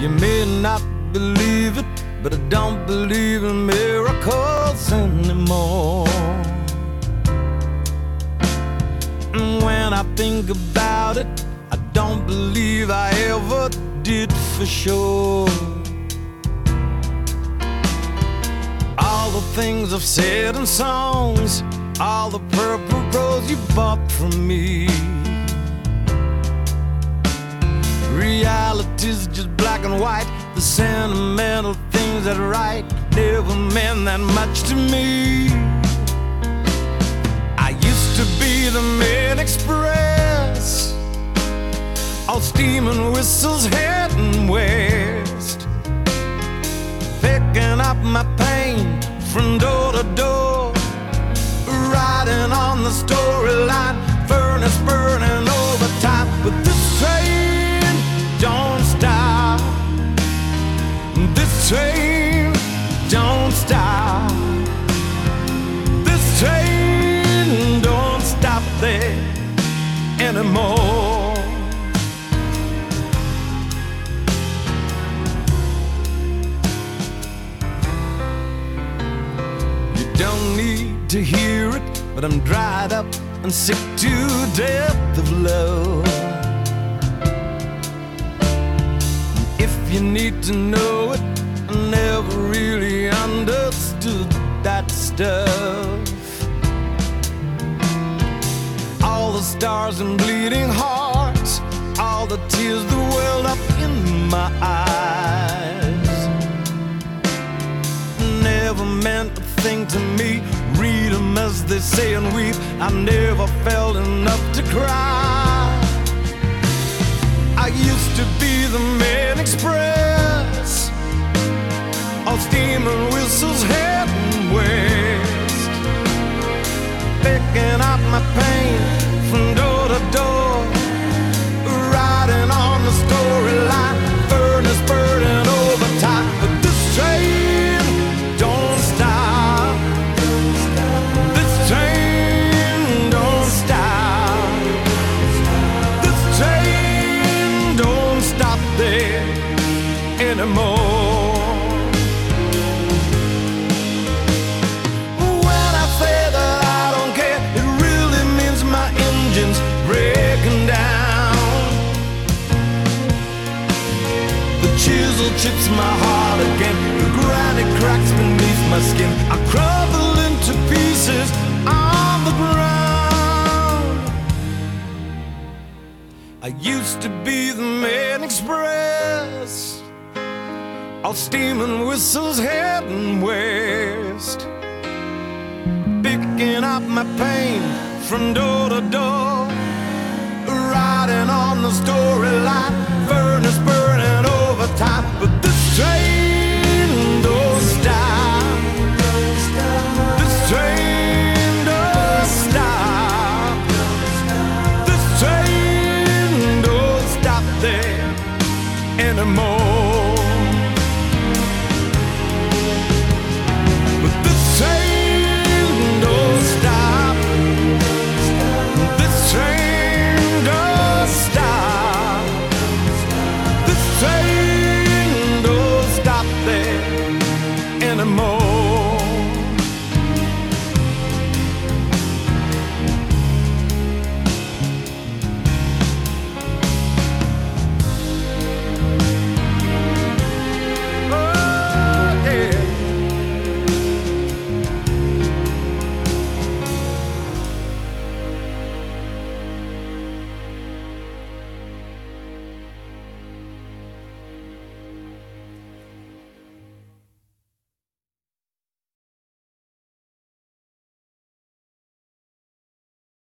You may not believe it, but I don't believe in miracles anymore. And when I think about it, I don't believe I ever did for sure. All the things I've said in songs, all the purple rose you bought from me, reality's just black and white. The sentimental things that write never meant that much to me. I used to be the main express, all steam and whistles heading west, picking up my pain from door to door, riding on the storyline, furnace burning overtime. But this train don't stop, this train don't stop, this train don't stop there anymore. You don't need to hear it, but I'm dried up and sick to death of love. If you need to know it, I never really understood that stuff. All the stars and bleeding hearts, all the tears that welled up in my eyes, never meant a thing to me. Read them as they say and weep. I never felt enough to cry. I used to be the main express, all steam and whistles heading west, picking up my pain from door to door, riding on the storyline, furnace burning overtime. But this train don't stop, this train don't stop, this train don't stop there anymore. When I say that I don't care, it really means my engine's breaking down. The chisel chips my heart again, the granite cracks beneath my skin. I crumble into pieces on the ground. I used to be the main express, all steam and whistles heading west, picking up my pain from door to door, riding on the storyline, furnace burning overtime. But this train don't stop, this train don't stop, this train don't stop there anymore.